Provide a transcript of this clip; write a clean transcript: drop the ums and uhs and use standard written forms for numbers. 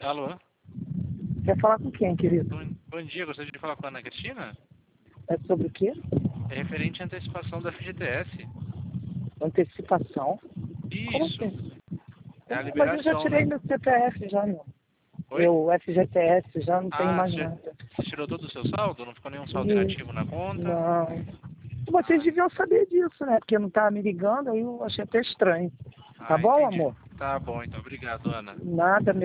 Alô? Quer falar com quem, querido? Bom dia, gostaria de falar com a Ana Cristina? É sobre o quê? É referente à antecipação da FGTS. Antecipação? Como Isso, assim? é a Mas eu já liberação, tirei né? meu CPF já, meu. Oi? Meu FGTS já não tem Ah, mais nada. você tirou todo o seu saldo? Não ficou nenhum saldo Isso. negativo na conta? Não. Vocês deviam saber disso, né? Porque não tava me ligando, aí eu achei até estranho. Tá Ah, bom, entendi. amor? Tá bom, então. Obrigado, Ana. Nada,